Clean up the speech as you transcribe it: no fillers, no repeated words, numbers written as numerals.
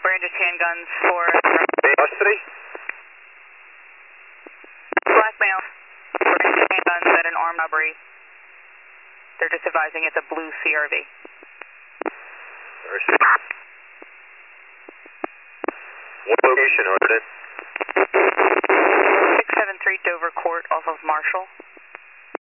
brandished handguns for custody? black male, brandished handguns at an armed robbery. They're just advising it's a blue CRV. What location, Arden? 673 Dover Court off of Marshall.